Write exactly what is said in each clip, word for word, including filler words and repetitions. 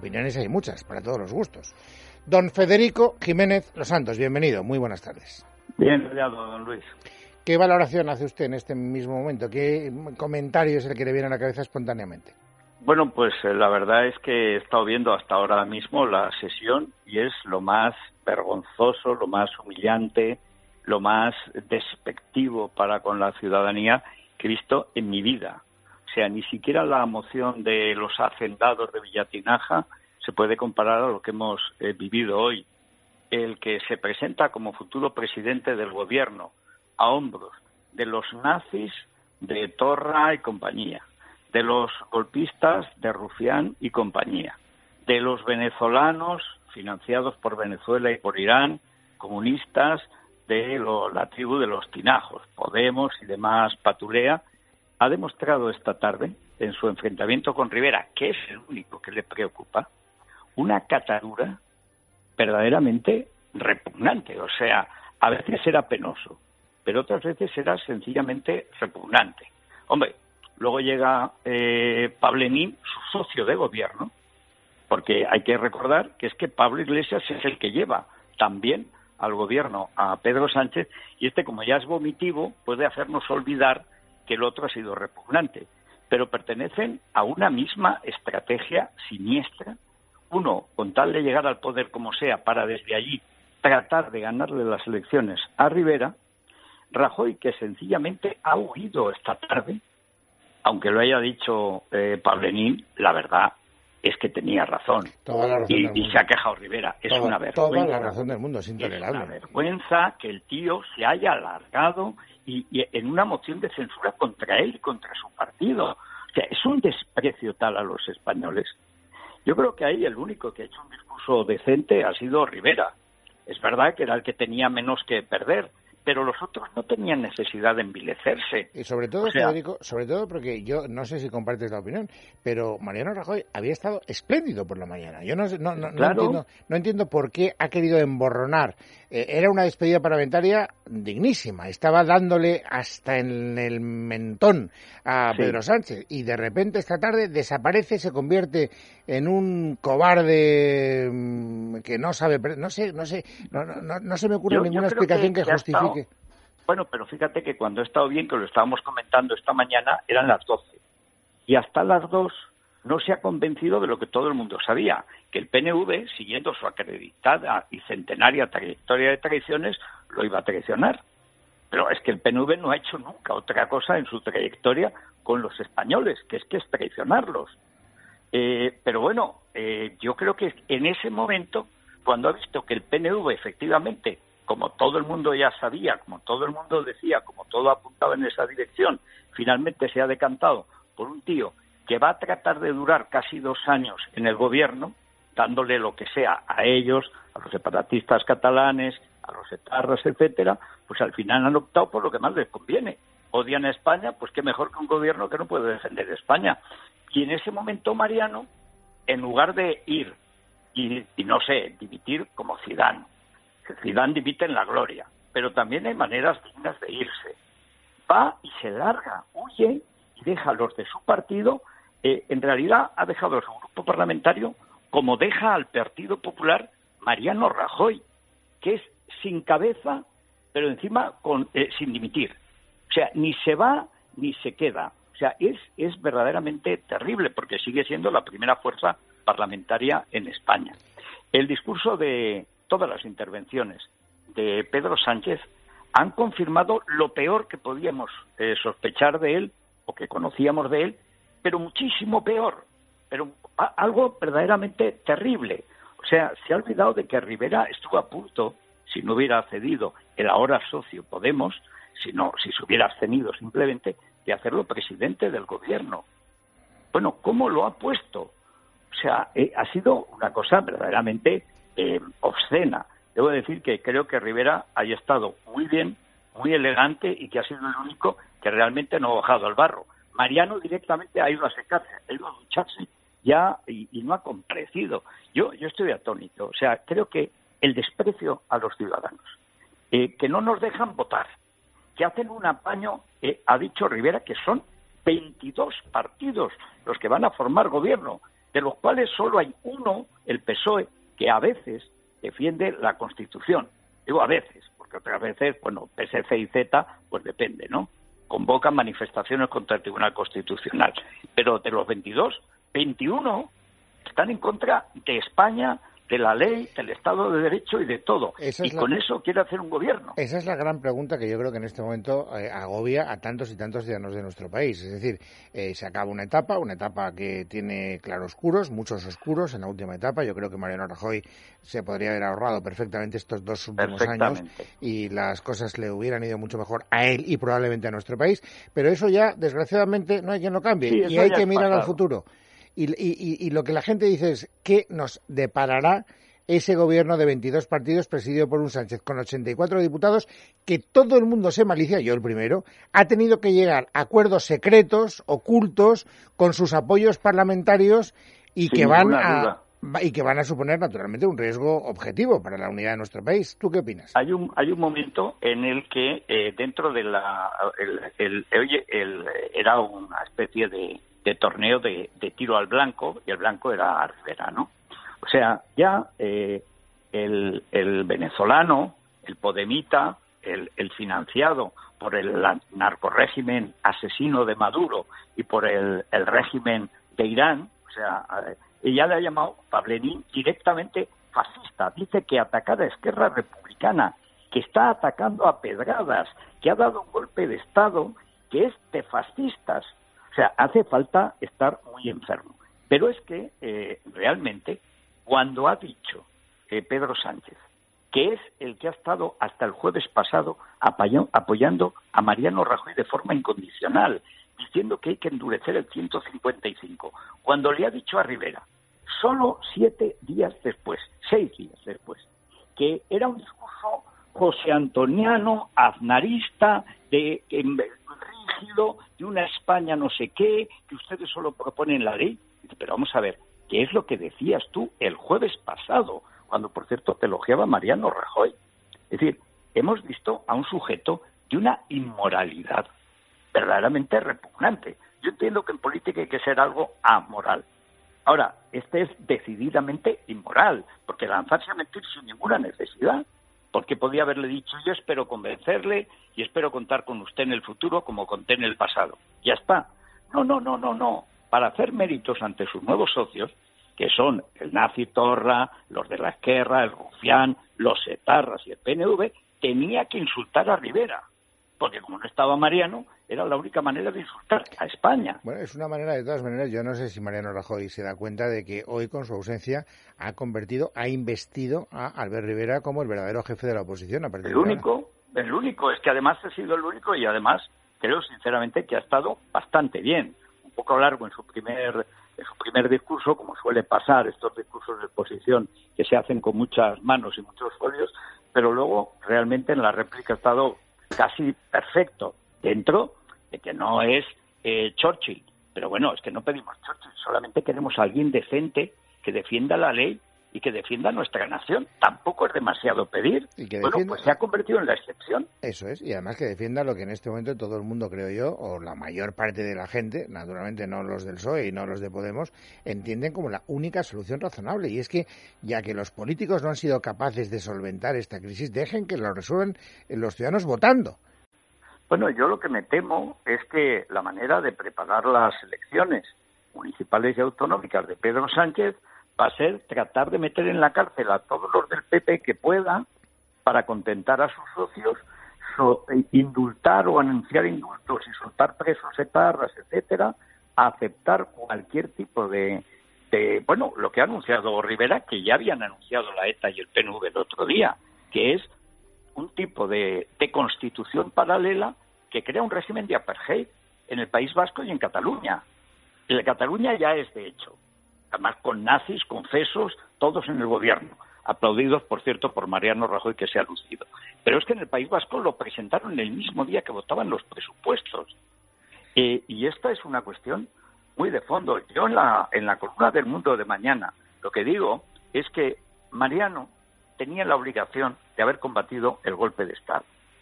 opiniones hay muchas, para todos los gustos. Don Federico Jiménez Los Santos, bienvenido, muy buenas tardes. Bien hallado, don Luis. ¿Qué valoración hace usted en este mismo momento? ¿Qué comentario es el que le viene a la cabeza espontáneamente? Bueno, pues eh, la verdad es que he estado viendo hasta ahora mismo la sesión y es lo más vergonzoso, lo más humillante, lo más despectivo para con la ciudadanía que he visto en mi vida. O sea, ni siquiera la moción de los hacendados de Villatinaja se puede comparar a lo que hemos eh, vivido hoy. El que se presenta como futuro presidente del gobierno a hombros de los nazis de Torra y compañía, de los golpistas de Rufián y compañía, de los venezolanos financiados por Venezuela y por Irán, comunistas de lo, la tribu de los tinajos, Podemos y demás patulea, ha demostrado esta tarde, en su enfrentamiento con Rivera, que es el único que le preocupa, una catadura verdaderamente repugnante. O sea, a veces era penoso, pero otras veces era sencillamente repugnante. Hombre, luego llega eh, Pablenín, su socio de gobierno, porque hay que recordar que es que Pablo Iglesias es el que lleva también al gobierno a Pedro Sánchez, y este, como ya es vomitivo, puede hacernos olvidar que el otro ha sido repugnante, pero pertenecen a una misma estrategia siniestra. Uno, con tal de llegar al poder como sea, para desde allí tratar de ganarle las elecciones a Rivera. Rajoy, que sencillamente ha huido esta tarde, aunque lo haya dicho eh, Pablenín, la verdad es que tenía razón. Toda la razón y, del mundo. y se ha quejado Rivera. Es toda, una vergüenza. Toda la razón del mundo, es intolerable. Es una vergüenza que el tío se haya alargado y, y en una moción de censura contra él y contra su partido. O sea, es un desprecio tal a los españoles. Yo creo que ahí el único que ha hecho un discurso decente ha sido Rivera. Es verdad que era el que tenía menos que perder, pero los otros no tenían necesidad de envilecerse. Y sobre todo, o sea, Federico, sobre todo porque yo no sé si compartes la opinión, pero Mariano Rajoy había estado espléndido por la mañana. Yo no no, no, claro. no, entiendo, no entiendo por qué ha querido emborronar. Eh, era una despedida parlamentaria dignísima. Estaba dándole hasta en el mentón a sí. Pedro Sánchez. Y de repente esta tarde desaparece, se convierte en un cobarde que no sabe, no sé, no sé, no, no, no se me ocurre yo, ninguna yo explicación que, que justifique. Bueno, pero fíjate que cuando he estado bien, que lo estábamos comentando esta mañana, eran las doce. Y hasta las dos no se ha convencido de lo que todo el mundo sabía, que el P N V, siguiendo su acreditada y centenaria trayectoria de traiciones, lo iba a traicionar. Pero es que el P N V no ha hecho nunca otra cosa en su trayectoria con los españoles, que es que es traicionarlos. Eh, pero bueno, eh, yo creo que en ese momento, cuando ha visto que el P N V efectivamente, como todo el mundo ya sabía, como todo el mundo decía, como todo apuntaba en esa dirección, finalmente se ha decantado por un tío que va a tratar de durar casi dos años en el gobierno, dándole lo que sea a ellos, a los separatistas catalanes, a los etarras, etcétera, pues al final han optado por lo que más les conviene. Odian a España, pues qué mejor que un gobierno que no puede defender España. Y en ese momento Mariano, en lugar de ir y, y no sé, dimitir como Zidane, Zidane dimite en la gloria, pero también hay maneras dignas de irse. Va y se larga, huye y deja a los de su partido. Eh, en realidad ha dejado a su grupo parlamentario como deja al Partido Popular Mariano Rajoy, que es sin cabeza, pero encima con, eh, sin dimitir. O sea, ni se va ni se queda. O sea, es, es verdaderamente terrible porque sigue siendo la primera fuerza parlamentaria en España. El discurso de todas las intervenciones de Pedro Sánchez han confirmado lo peor que podíamos eh, sospechar de él o que conocíamos de él, pero muchísimo peor, pero a, algo verdaderamente terrible. O sea, se ha olvidado de que Rivera estuvo a punto, si no hubiera cedido el ahora socio Podemos, si no, si se hubiera abstenido simplemente, de hacerlo presidente del gobierno. Bueno, ¿cómo lo ha puesto? O sea, eh, ha sido una cosa verdaderamente eh, obscena. Debo decir que creo que Rivera haya estado muy bien, muy elegante y que ha sido el único que realmente no ha bajado al barro. Mariano directamente ha ido a secarse, ha ido a ducharse ya y, y no ha comparecido. Yo, yo estoy atónito. O sea, creo que el desprecio a los ciudadanos, eh, que no nos dejan votar, que hacen un apaño, eh, ha dicho Rivera que son veintidós partidos los que van a formar gobierno. de los cuales solo hay uno, el P S O E, que a veces defiende la Constitución. Digo a veces, porque otras veces, bueno, P S C y Z, pues depende, ¿no? Convocan manifestaciones contra el Tribunal Constitucional. Pero de los veintidós, veintiuno están en contra de España, de la ley, del Estado de Derecho y de todo. Y la... con eso quiere hacer un gobierno. Esa es la gran pregunta que yo creo que en este momento eh, agobia a tantos y tantos ciudadanos de nuestro país. Es decir, eh, se acaba una etapa, una etapa que tiene claroscuros, muchos oscuros en la última etapa. Yo creo que Mariano Rajoy se podría haber ahorrado perfectamente estos dos últimos años y las cosas le hubieran ido mucho mejor a él y probablemente a nuestro país. Pero eso ya, desgraciadamente, no hay quien lo cambie sí, y hay que mirar pasado. al futuro. Y, y, y lo que la gente dice es, ¿qué nos deparará ese gobierno de veintidós partidos presidido por un Sánchez con ochenta y cuatro diputados que todo el mundo se malicia, yo el primero, ha tenido que llegar a acuerdos secretos, ocultos, con sus apoyos parlamentarios y que van a y que van a suponer naturalmente un riesgo objetivo para la unidad de nuestro país? ¿Tú qué opinas? Hay un hay un momento en el que eh, dentro de la el, el, el, el, era una especie de de torneo de, de tiro al blanco, y el blanco era Rivera, ¿no? O sea, ya eh, el, el venezolano, el podemita, el, el financiado por el narcorrégimen asesino de Maduro y por el, el régimen de Irán, o sea, ella le ha llamado Pablenín directamente fascista. Dice que atacar a Esquerra Republicana, que está atacando a pedradas, que ha dado un golpe de Estado, que es de fascistas. O sea, hace falta estar muy enfermo. Pero es que eh, realmente, cuando ha dicho eh, Pedro Sánchez, que es el que ha estado hasta el jueves pasado apoyando, apoyando a Mariano Rajoy de forma incondicional, diciendo que hay que endurecer el ciento cincuenta y cinco, cuando le ha dicho a Rivera, solo siete días después, seis días después, que era un discurso josé antoniano, aznarista, de... de de una España no sé qué, que ustedes solo proponen la ley. Pero vamos a ver, ¿qué es lo que decías tú el jueves pasado, cuando, por cierto, te elogiaba Mariano Rajoy? Es decir, hemos visto a un sujeto de una inmoralidad verdaderamente repugnante. Yo entiendo que en política hay que ser algo amoral. Ahora, este es decididamente inmoral, porque lanzarse a mentir sin ninguna necesidad, porque podía haberle dicho, yo espero convencerle y espero contar con usted en el futuro como conté en el pasado. Ya está. No, no, no, no, no. Para hacer méritos ante sus nuevos socios, que son el nazi Torra, los de la Esquerra, el Rufián, los etarras y el P N V, tenía que insultar a Rivera. Porque como no estaba Mariano, era la única manera de insultar a España. Bueno, es una manera, de todas maneras, yo no sé si Mariano Rajoy se da cuenta de que hoy, con su ausencia, ha convertido, ha investido a Albert Rivera como el verdadero jefe de la oposición. A partir el único, el único, es que además ha sido el único y además creo sinceramente que ha estado bastante bien. Un poco largo en su primer, en su primer discurso, como suele pasar estos discursos de oposición que se hacen con muchas manos y muchos folios, pero luego realmente en la réplica ha estado casi perfecto, dentro de que no es eh, Churchill. Pero bueno, es que no pedimos Churchill, solamente queremos a alguien decente que defienda la ley y que defienda nuestra nación. Tampoco es demasiado pedir. Y que bueno, defienda... pues se ha convertido en la excepción. Eso es, y además que defienda lo que en este momento todo el mundo, creo yo, o la mayor parte de la gente, naturalmente no los del P S O E y no los de Podemos, entienden como la única solución razonable. Y es que, ya que los políticos no han sido capaces de solventar esta crisis, dejen que lo resuelvan los ciudadanos votando. Bueno, yo lo que me temo es que la manera de preparar las elecciones municipales y autonómicas de Pedro Sánchez va a ser tratar de meter en la cárcel a todos los del P P que pueda para contentar a sus socios, so, indultar o anunciar indultos y soltar presos etarras, etcétera, a aceptar cualquier tipo de, de, bueno, lo que ha anunciado Rivera, que ya habían anunciado la ETA y el P N V el otro día, que es un tipo de, de constitución paralela que crea un régimen de apartheid en el País Vasco y en Cataluña. En Cataluña ya es de hecho, además con nazis, confesos, todos en el gobierno, aplaudidos, por cierto, por Mariano Rajoy, que se ha lucido. Pero es que en el País Vasco lo presentaron el mismo día que votaban los presupuestos. Eh, y esta es una cuestión muy de fondo. Yo en la, en la columna del Mundo de mañana lo que digo es que Mariano tenía la obligación de haber combatido el golpe de Estado.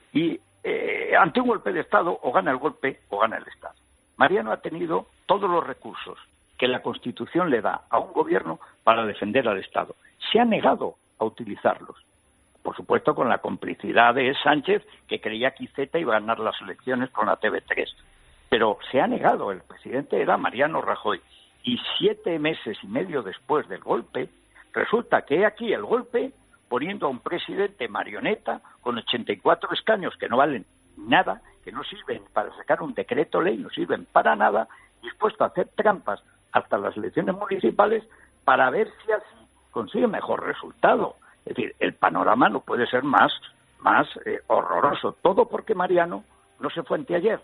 Y eh, ante un golpe de Estado o gana el golpe o gana el Estado. Mariano ha tenido todos los recursos que la Constitución le da a un gobierno para defender al Estado. Se ha negado a utilizarlos. Por supuesto, con la complicidad de Sánchez, que creía que Iceta iba a ganar las elecciones con la T V tres. Pero se ha negado, el presidente era Mariano Rajoy. Y siete meses y medio después del golpe, resulta que he aquí el golpe poniendo a un presidente marioneta con ochenta y cuatro escaños que no valen nada, que no sirven para sacar un decreto ley, no sirven para nada, dispuesto a hacer trampas hasta las elecciones municipales para ver si así consigue mejor resultado. Es decir, el panorama no puede ser más, más eh, horroroso. Todo porque Mariano no se fue anteayer.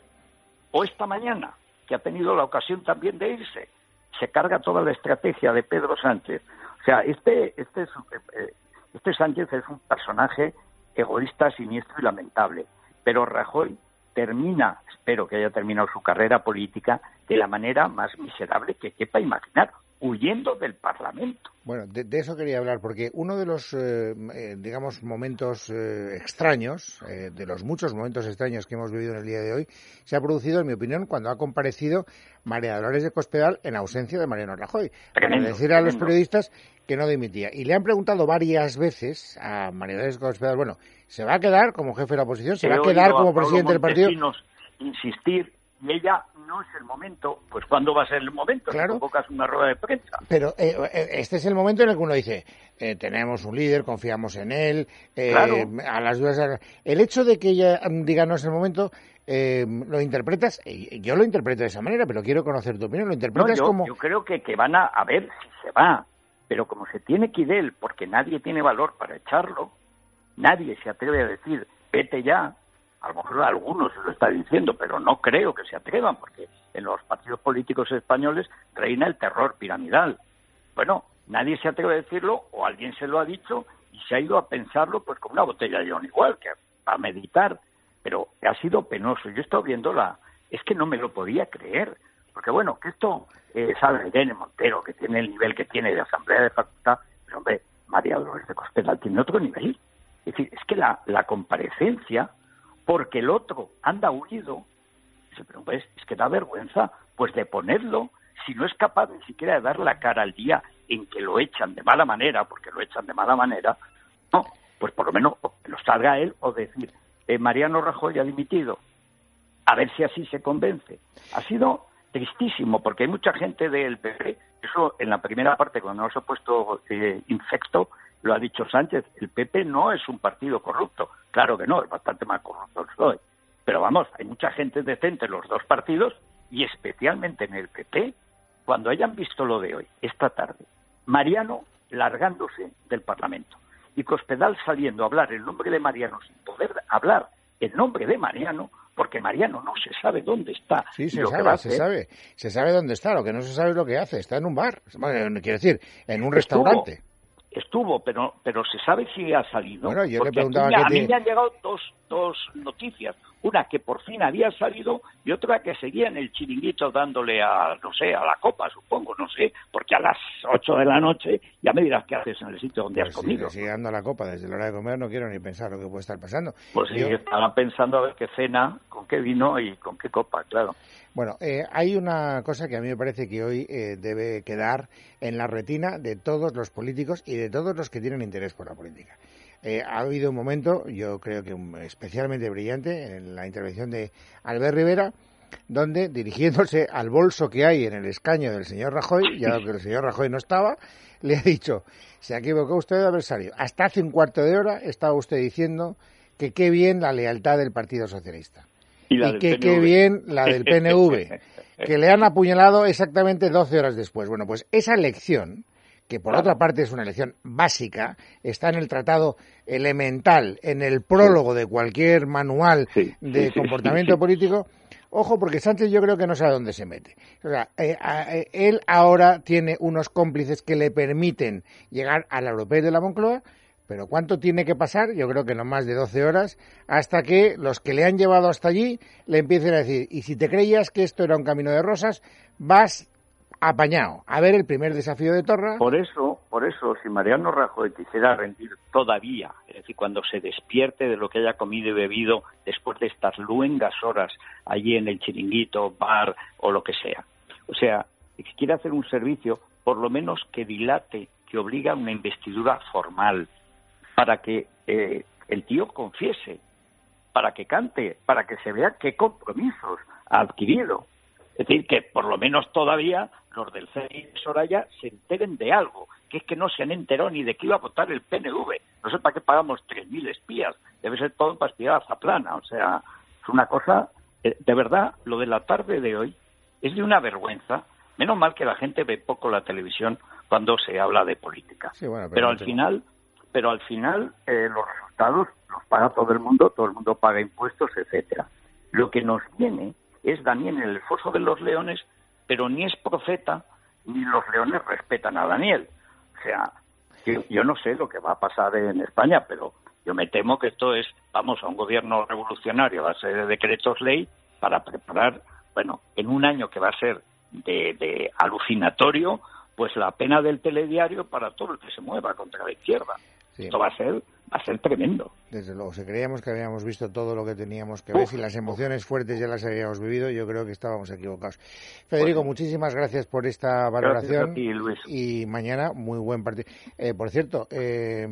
O esta mañana, que ha tenido la ocasión también de irse. Se carga toda la estrategia de Pedro Sánchez. O sea, este, este, es, eh, este Sánchez es un personaje egoísta, siniestro y lamentable. Pero Rajoy termina, espero que haya terminado su carrera política, de la manera más miserable que quepa imaginar, huyendo del Parlamento. Bueno, de, de eso quería hablar, porque uno de los, eh, eh, digamos, momentos eh, extraños, eh, de los muchos momentos extraños que hemos vivido en el día de hoy, se ha producido, en mi opinión, cuando ha comparecido María Dolores de Cospedal en ausencia de Mariano Rajoy, Tremendo, para decir a tremendo. los periodistas que no dimitía. Y le han preguntado varias veces a María Dolores de Cospedal, bueno, ¿se va a quedar como jefe de la oposición? ¿Se He va a quedar como a presidente del partido? Insistir, y ella, no es el momento. Pues ¿cuándo va a ser el momento? Claro. Si convocas una rueda de prensa. Pero eh, este es el momento en el que uno dice, eh, tenemos un líder, confiamos en él, eh, Claro. a las dudas. El hecho de que ella diga no es el momento, eh, lo interpretas, yo lo interpreto de esa manera, pero quiero conocer tu opinión, lo interpretas no, yo, como... yo creo que, que van a, a ver si se va, pero como se tiene que ir él, porque nadie tiene valor para echarlo, nadie se atreve a decir, vete ya. A lo mejor algunos se lo está diciendo, pero no creo que se atrevan, porque en los partidos políticos españoles reina el terror piramidal. Bueno, nadie se atreve a decirlo, o alguien se lo ha dicho, y se ha ido a pensarlo pues con una botella de John igual, que a meditar, pero ha sido penoso. Yo he estado viendo la... Es que no me lo podía creer, porque bueno, que esto eh, sabe Irene Montero, que tiene el nivel que tiene de asamblea de facultad, pero hombre, María Dolores de Cospedal tiene otro nivel. Es decir, es que la, la comparecencia... porque el otro anda huido, pero pues, es que da vergüenza, pues de ponerlo, si no es capaz ni siquiera de dar la cara al día en que lo echan de mala manera, porque lo echan de mala manera, no, pues por lo menos que lo salga él o decir, eh, Mariano Rajoy ha dimitido, a ver si así se convence. Ha sido tristísimo, porque hay mucha gente del P P, eso en la primera parte, cuando nos ha puesto eh, infecto, lo ha dicho Sánchez, el P P no es un partido corrupto. Claro que no, es bastante más corrupto el P S O E. Pero vamos, hay mucha gente decente en los dos partidos y especialmente en el P P, cuando hayan visto lo de hoy, esta tarde, Mariano largándose del Parlamento y Cospedal saliendo a hablar en nombre de Mariano sin poder hablar en nombre de Mariano, porque Mariano no se sabe dónde está. Sí, se sabe, se sabe. Se sabe dónde está, lo que no se sabe es lo que hace. Está en un bar, bueno, quiero decir, en un restaurante. Estuvo, pero pero se sabe si ha salido. Bueno, yo porque le preguntaba aquí, que a te... mí me han llegado dos, dos noticias. Una que por fin había salido y otra que seguía en el chiringuito dándole a, no sé, a la copa, supongo, no sé, porque a las ocho de la noche ya me dirás qué haces en el sitio donde pues has comido. Si sigue dando a la copa desde la hora de comer, no quiero ni pensar lo que puede estar pasando. Pues sí, yo... estaba pensando a ver qué cena, con qué vino y con qué copa, claro. Bueno, eh, hay una cosa que a mí me parece que hoy eh, debe quedar en la retina de todos los políticos y de todos los que tienen interés por la política. Eh, ha habido un momento, yo creo que especialmente brillante, en la intervención de Albert Rivera, donde, dirigiéndose al bolso que hay en el escaño del señor Rajoy, ya que el señor Rajoy no estaba, le ha dicho, se equivocó usted de adversario. Hasta hace un cuarto de hora estaba usted diciendo que qué bien la lealtad del Partido Socialista. Y, la y del que P N V. qué bien la del P N V, que le han apuñalado exactamente doce horas después. Bueno, pues esa lección, que por Claro. otra parte es una lección básica, está en el tratado elemental, en el prólogo de cualquier manual Sí, sí, de sí, comportamiento sí, sí. político. Ojo, porque Sánchez yo creo que no sabe dónde se mete. O sea, eh, eh, él ahora tiene unos cómplices que le permiten llegar a la europea de la Moncloa, pero ¿cuánto tiene que pasar? Yo creo que no más de doce horas, hasta que los que le han llevado hasta allí le empiecen a decir, y si te creías que esto era un camino de rosas, vas apañado a ver el primer desafío de Torra. Por eso, por eso, si Mariano Rajoy quisiera rendir todavía, es decir, cuando se despierte de lo que haya comido y bebido después de estas luengas horas allí en el chiringuito, bar o lo que sea, o sea, y si quiere hacer un servicio, por lo menos que dilate, que obliga a una investidura formal, para que eh, el tío confiese, para que cante, para que se vea qué compromisos ha adquirido. Es decir, que por lo menos todavía los del C N I de Soraya se enteren de algo, que es que no se han enterado ni de qué iba a votar el P N V. No sé para qué pagamos tres mil espías, debe ser todo para espiar a Zaplana. O sea, es una cosa, eh, de verdad, lo de la tarde de hoy es de una vergüenza. Menos mal que la gente ve poco la televisión cuando se habla de política. Sí, bueno, pero pero no al te... final, pero al final eh, los resultados los paga todo el mundo, todo el mundo paga impuestos, etcétera. Lo que nos viene es Daniel en el foso de los leones, pero ni es profeta ni los leones respetan a Daniel. O sea, yo, yo no sé lo que va a pasar en España, pero yo me temo que esto es, vamos, a un gobierno revolucionario a base de decretos ley para preparar, bueno, en un año que va a ser de, de alucinatorio, pues la pena del telediario para todo el que se mueva contra la izquierda. Sí. Esto va a ser va a ser tremendo. Desde luego, si creíamos que habíamos visto todo lo que teníamos que ver, uf, si las emociones uf. fuertes ya las habíamos vivido, yo creo que estábamos equivocados. Federico, bueno, muchísimas gracias por esta valoración. Gracias a ti, Luis. Y mañana, muy buen partido. Eh, por cierto, eh,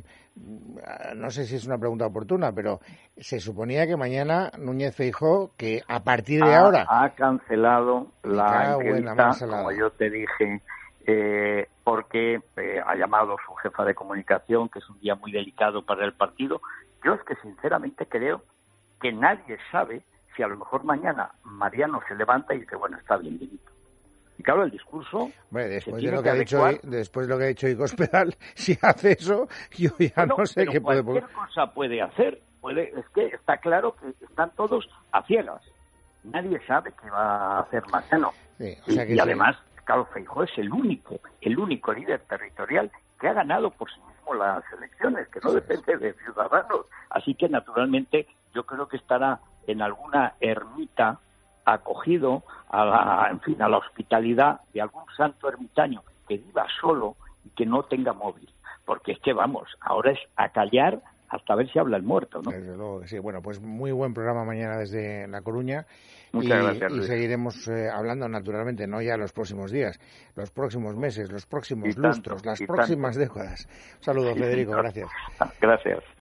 no sé si es una pregunta oportuna, pero se suponía que mañana Núñez Feijóo, que a partir de ha, ahora... Ha cancelado la entrevista, como yo te dije... Eh, porque eh, ha llamado su jefa de comunicación, que es un día muy delicado para el partido. Yo es que sinceramente creo que nadie sabe si a lo mejor mañana Mariano se levanta y dice, bueno, está bien, Benito. Y claro, el discurso... Bueno, después, de lo que ha dicho hoy, después de lo que ha dicho hoy Cospedal, si hace eso, yo ya bueno, no sé qué puede... Cualquier cosa puede hacer. Puede, es que está claro que están todos a ciegas. Nadie sabe qué va a hacer Mariano. Sí, o sea que y, y sí. además... Claro, Feijóo es el único, el único líder territorial que ha ganado por sí mismo las elecciones, que no depende de Ciudadanos. Así que, naturalmente, yo creo que estará en alguna ermita acogido a la, en fin, a la hospitalidad de algún santo ermitaño que viva solo y que no tenga móvil. Porque es que, vamos, ahora es a callar hasta ver si habla el muerto, ¿no? Desde luego que sí. Bueno, pues muy buen programa mañana desde La Coruña. Muchas y, gracias, Luis. Y seguiremos eh, hablando, naturalmente, no ya los próximos días, los próximos meses, los próximos y lustros, tanto, las y próximas tanto. décadas. Un saludo, Federico, gracias. Gracias.